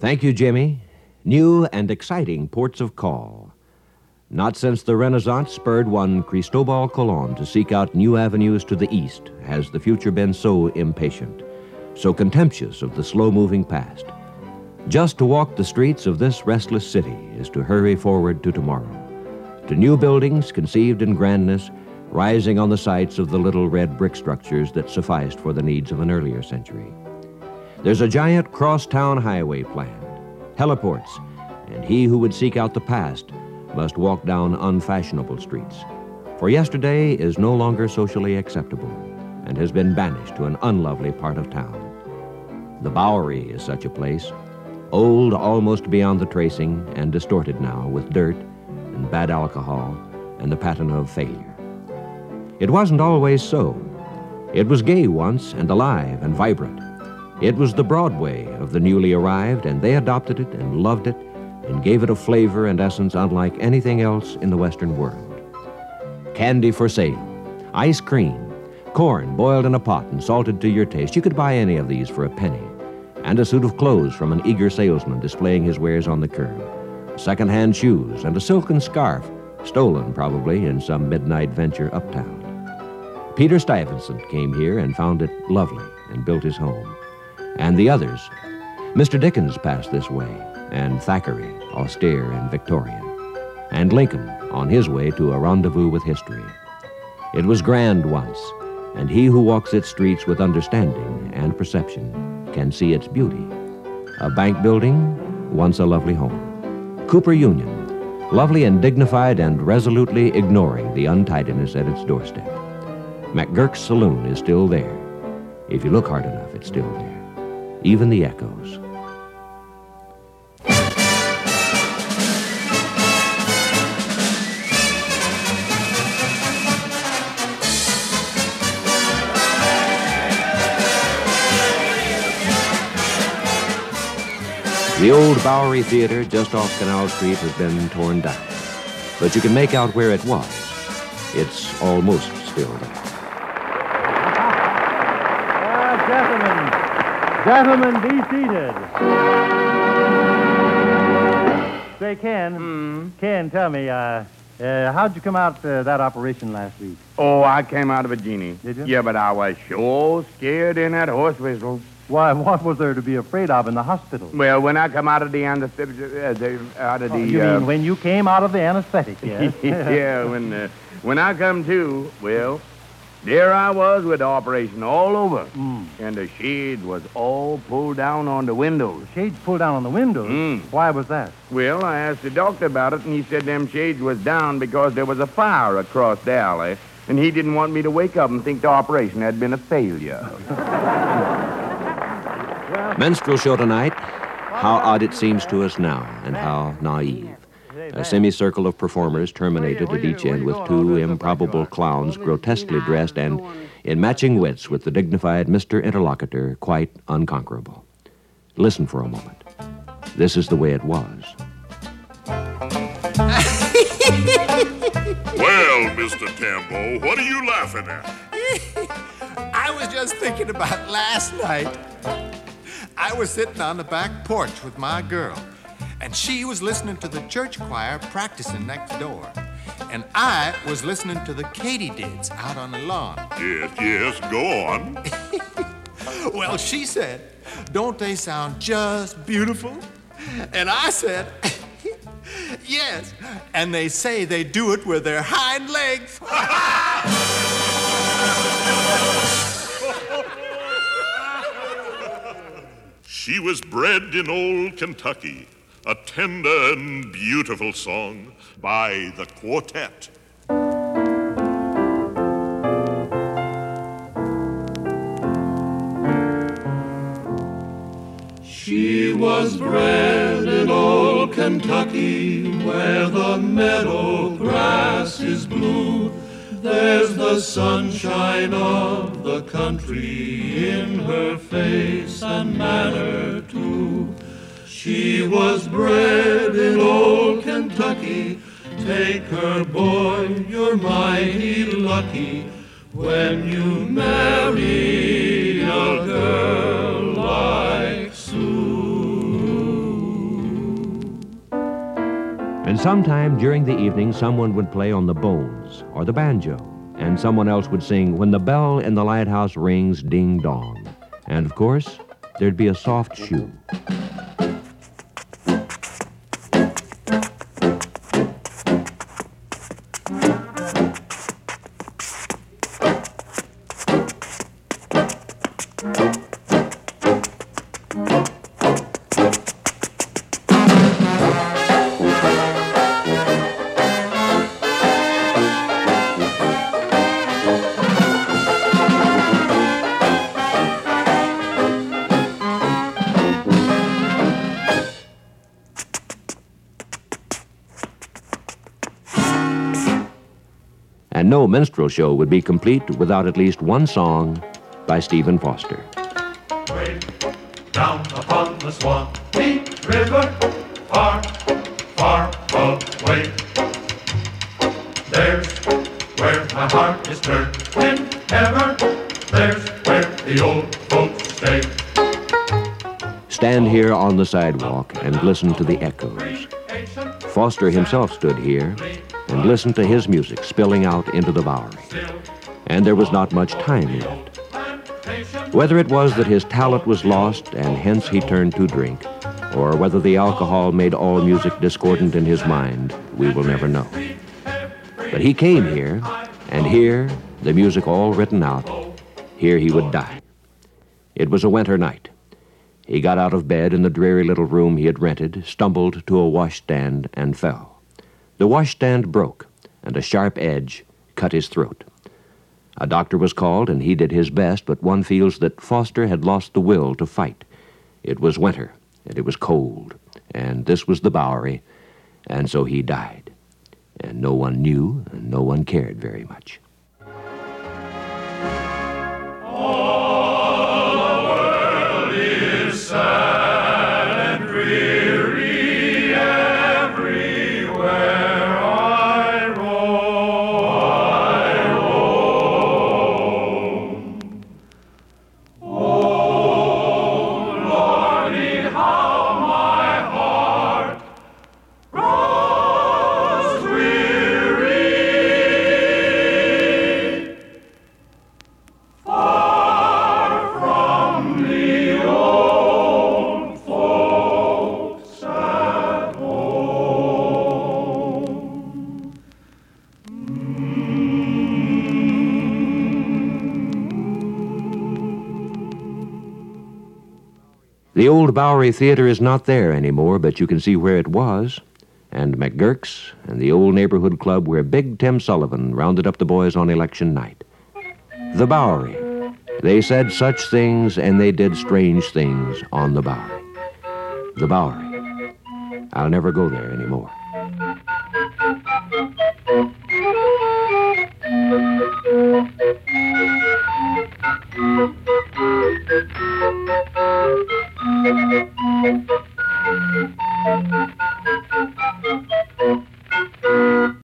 Thank you, Jimmy. New and exciting ports of call. Not since the Renaissance spurred one Cristobal Colon to seek out new avenues to the east has the future been so impatient, so contemptuous of the slow-moving past. Just to walk the streets of this restless city is to hurry forward to tomorrow, to new buildings conceived in grandness, rising on the sites of the little red brick structures that sufficed for the needs of an earlier century. There's a giant cross-town highway planned, heliports, and he who would seek out the past must walk down unfashionable streets. For yesterday is no longer socially acceptable and has been banished to an unlovely part of town. The Bowery is such a place, old almost beyond the tracing and distorted now with dirt and bad alcohol and the patina of failure. It wasn't always so. It was gay once and alive and vibrant. It was the Broadway of the newly arrived, and they adopted it and loved it and gave it a flavor and essence unlike anything else in the Western world. Candy for sale, ice cream, corn boiled in a pot and salted to your taste. You could buy any of these for a penny. And a suit of clothes from an eager salesman displaying his wares on the curb. Second-hand shoes and a silken scarf, stolen probably in some midnight venture uptown. Peter Stuyvesant came here and found it lovely and built his home. And the others. Mr. Dickens passed this way, and Thackeray, austere and Victorian. And Lincoln, on his way to a rendezvous with history. It was grand once, and he who walks its streets with understanding and perception can see its beauty. A bank building, once a lovely home. Cooper Union, lovely and dignified and resolutely ignoring the untidiness at its doorstep. McGurk's Saloon is still there. If you look hard enough, it's still there. Even the echoes. The old Bowery Theater just off Canal Street has been torn down, but you can make out where it was. It's almost still there. Gentlemen, be seated. Say, Ken, tell me, how'd you come out that operation last week? Oh, I came out of a genie. Did you? Yeah, but I was sure scared in that horse whistle. Why, what was there to be afraid of in the hospital? Well, when I come out of the anesthetic, you mean when you came out of the anesthetic, yes? Yeah, when I come to, well, there I was with the operation all over. And the shade was all pulled down on the windows. Shades pulled down on the windows? Why was that? Well, I asked the doctor about it, and he said them shades was down because there was a fire across the alley, and he didn't want me to wake up and think the operation had been a failure. Minstrel show tonight. How odd it seems to us now, and how naive. A semicircle of performers terminated at each end with two improbable clowns grotesquely dressed and in matching wits with the dignified Mr. Interlocutor, quite unconquerable. Listen for a moment. This is the way it was. Well, Mr. Tambo, what are you laughing at? I was just thinking about last night. I was sitting on the back porch with my girl, and she was listening to the church choir practicing next door. And I was listening to the katydids out on the lawn. Yes, go on. Well, she said, don't they sound just beautiful? And I said, yes. And they say they do it with their hind legs. She was bred in old Kentucky, a tender and beautiful song by the quartet. She was bred in old Kentucky, where the meadow grass is blue. There's the sunshine of the country in her face and manner too. She was bred in old Kentucky. Take her, boy, you're mighty lucky when you marry a girl like Sue. And sometime during the evening, someone would play on the bones or the banjo, and someone else would sing, "When the bell in the lighthouse rings, ding dong." And of course, there'd be a soft shoe. And no minstrel show would be complete without at least one song by Stephen Foster. Way down upon the Swanee River, far, far away. There's where my heart is turning ever. There's where the old folks stay. Stand here on the sidewalk and listen to the echoes. Foster himself stood here and listened to his music spilling out into the Bowery. And there was not much time left. Whether it was that his talent was lost and hence he turned to drink, or whether the alcohol made all music discordant in his mind, we will never know. But he came here, and here, the music all written out, here he would die. It was a winter night. He got out of bed in the dreary little room he had rented, stumbled to a washstand, and fell. The washstand broke, and a sharp edge cut his throat. A doctor was called, and he did his best, but one feels that Foster had lost the will to fight. It was winter, and it was cold, and this was the Bowery, and so he died. And no one knew, and no one cared very much. All the world is sad and dreary everywhere. The old Bowery Theater is not there anymore, but you can see where it was, and McGurk's and the old neighborhood club where Big Tim Sullivan rounded up the boys on election night. The Bowery. They said such things and they did strange things on the Bowery. The Bowery. I'll never go there anymore.